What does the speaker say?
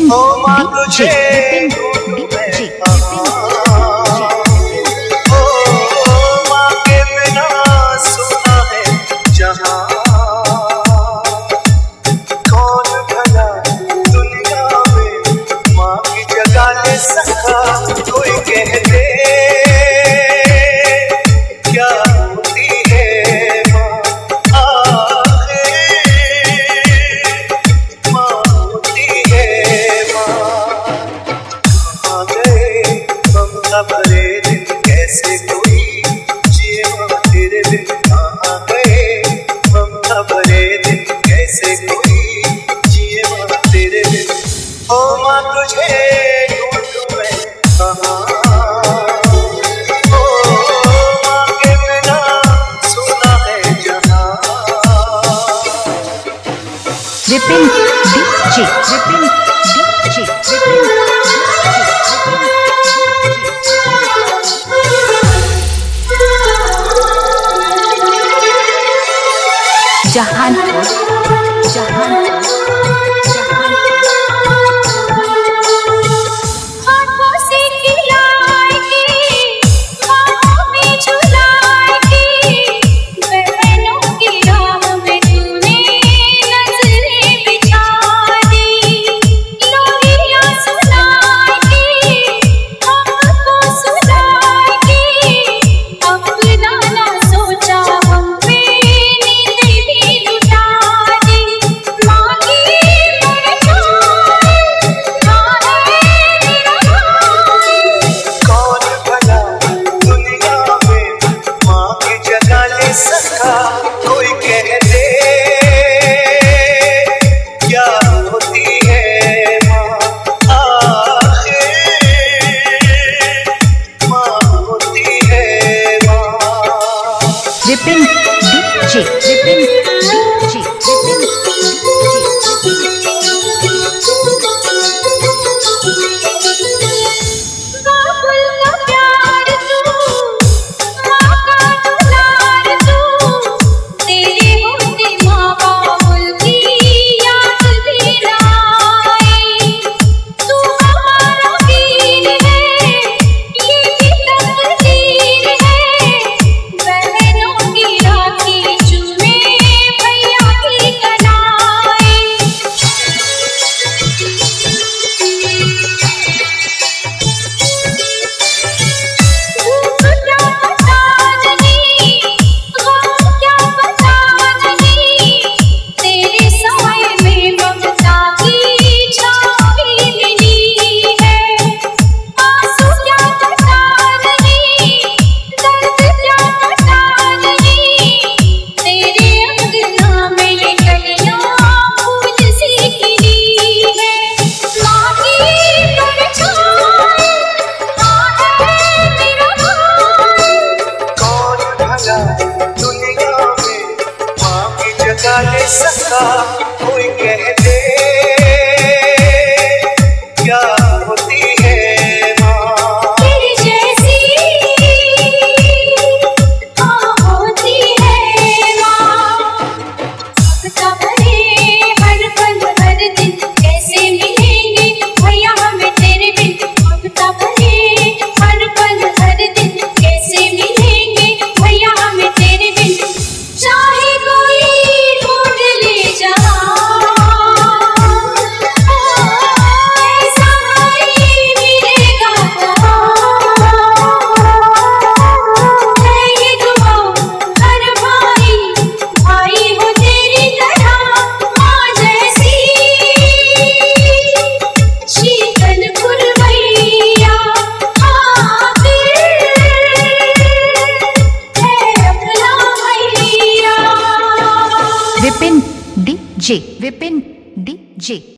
Vipin DJ Vipin DJ कोई कह दे क्या होती है माँ आखिर माँ होती है माँ। आ गए ममता भरे दिन कैसे कोई जिए माँ तेरे बिन। आ गए ममता भरे दिन कैसे कोई जिए माँ तेरे बिन। ओ माँ तुझे विपिन डीजे विपिन डीजे विपिन जहानपुर जहानपुर कोई कह दे क्या होती है माँ आखिर माँ होती है माँ। विपिन डीजे विपिन डीजे विपिन सका कोई कह दे क्या होती है माँ तेरी जैसी होती है माँ। ममता भरे हर पल हर दिन कैसे मिलेंगे भैया हमें तेरे बिन। ममता भरे हर पल हर दिन कैसे मिलेंगे भैया हमें तेरे बिन। चाहे कोई विपिन डीजे विपिन डीजे